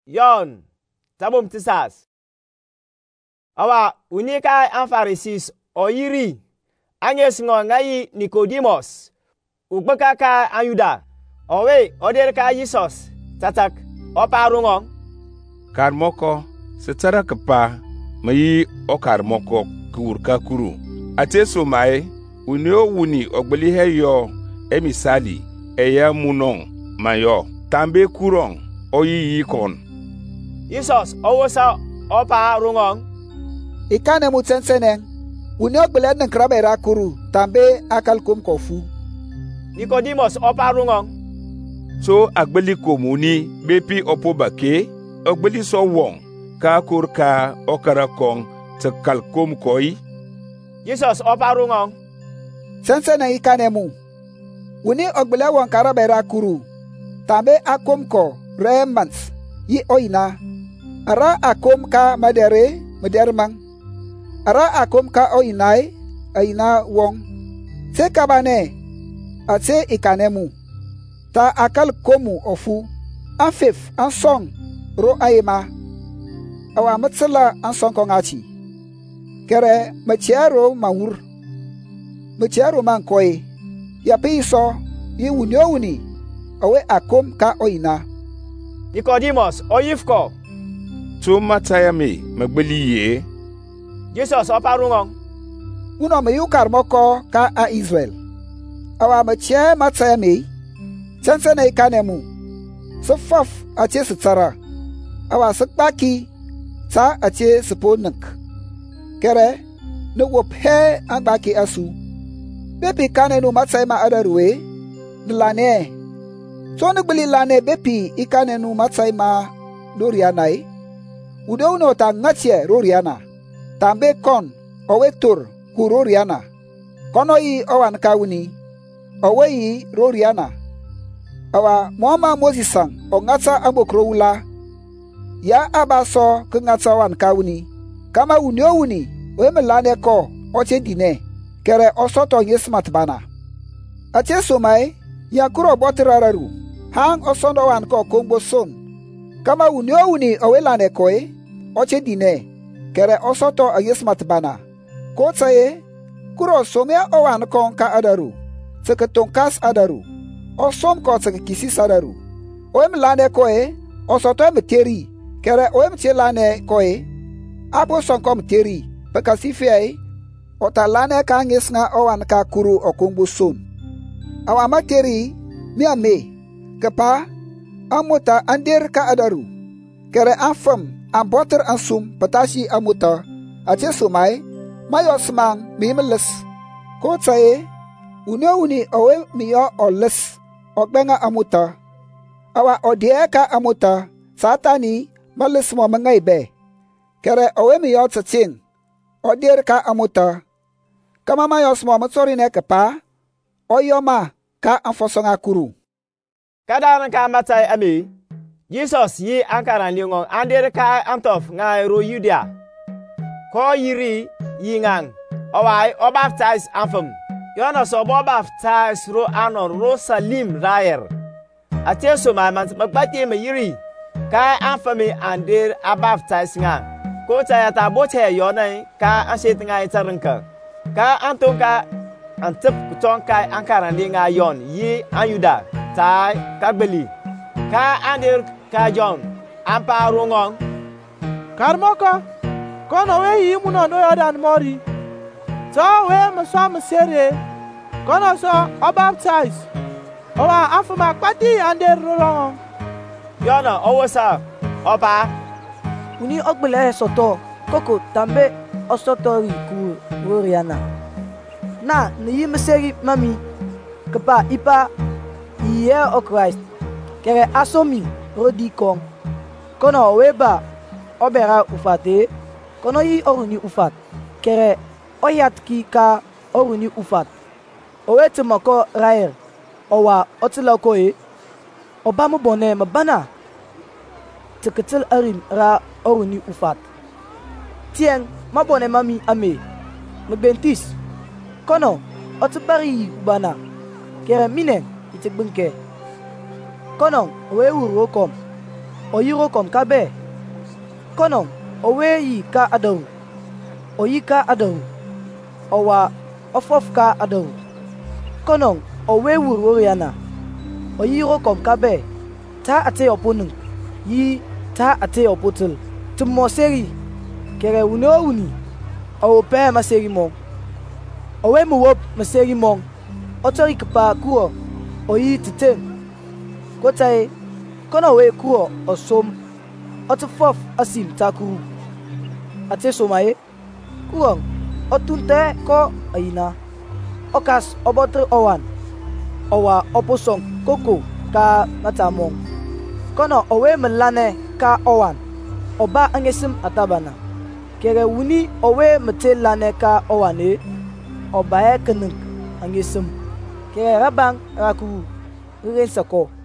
Yon tabum tisas. Awa unika an Pharisees oyiri anyes ngo ngai Nicodemus ugbaka ka anyuda owe oder ka Jesus tatak oparungo karmoko setara kapa mayi okarmoko kurka kuru ateso mai unio wuni ogbeli heyo emisali eya munon mayo tambe kurong oyi kon Jesus owosa oparungo ikane mutsensenen unio gbele nan krabera kuru tambe akalkum kofu Nicodemus oparungo so agbeli komuni bepi opobake ogbeli so won ka kurka okara kong te kalkom koi Jesus oparungo sensenen ikane mu uni ogbele won karabera kuru tambe akom ko remans yi oina ara akom ka madermang ara akom ka oinai aina wong se kabane ate ikanemu ta akal komu ofu afif ansong ro aima awa matsala ansong ko ngachi kere machiaro mawur machiaro man koy ya piso yi wuni awe akom ka oina Nicodemus oyifko to matayame magbeli ye Jesus oparungo uno me yukar moko ka a Israel awa machie matayame sensene ikanemu sufaf ache sitsara awa sakbaki sa ache siponak kere no wophe agbaki asu bepi kanenu matsayma adaruwe nlane so nugbili lane bepi ikanenu matsayma lorianai udouno ta ngatie roriana tambe kon owetur kuroriana kono yi owan kawuni oweyi roriana awa moma Mosisang ongata abokrowula ya abaso kngata wan kawuni kama uniowuni oemelane ko oche dine kere osoto yesmat bana ache somai ya kuro botrararu hang osondo wan ko kongbo son kama uniowuni owelane koe oche dine kere osoto yesmat bana ko tsaye kuro somia owan kon ka adaru seketonkas adaru osom ko kisi sadaru oem lane koe osoto meteri kere oem chelane koe abo sonkom teri bekasifei otalane ka ngisnga owan ka kuru okungbu son awa materi miame kepa amuta andir ka adaru kere afam amboter ansum patashi amuta ache sumai mayosmang mimeles ko tsaye uneuni owe miyo oles ogbenga amuta awa odieka amuta satani malis mo mangaibe kere owe miyo tsachin odir ka amuta kama mayos mo matsori ne kapa oyoma ka anfosonga kuru kadana ka matai ami Jesus yi ankara lingo andere ka antof nga ro Judea ko yiri yingang owai o baptize afam Yona so bo baptize ro anon ro salim rayer ateso ma man magbati me yiri ka afami ander a baptize nga ko ta ta bote yona ka aset nga itarinka ka antonka antep kutonka ankara linga yon yi anyuda tai kagbeli ka ander ka John ampa rongong karmoko kono we yi muno no yodan mori so we masam sere kono so o baptize owa afuma kwati ander rongong Yona owosa opa uni ogbele soto koko tambe osotori ku roriana na ni meseri mami kepa ipa iye o Christ kere asomi rodi kong kono weba obera ufate kono yi oruni ufat kere oyat ki ka oruni ufat owete mako raer owa otila koe obamu bone mabana teketel arim ra oruni ufat tieng mabone mami ame mbentis kono otibari bana kere mine itikbunke kono we uro kom oyiro kom ka be kono owe yi ka adaw oyi ka adaw owa ofof ka adaw kono owe wur yana oyiro kom ka be ta ate opunun yi ta ate opotul tumo seri kere wuni o pe maseri mo owe mu wop maseri mo otori kpa kuo oyi titen kotai kono we kuo osom otufof asim takuru ate somaye kuo otunte ko ayina okas obotre owan owa oposong koko ka matamong kono owe melane ka owan oba angesim atabana kere wuni owe metelane ka owane oba e keneng angesim kere rabang raku ren sako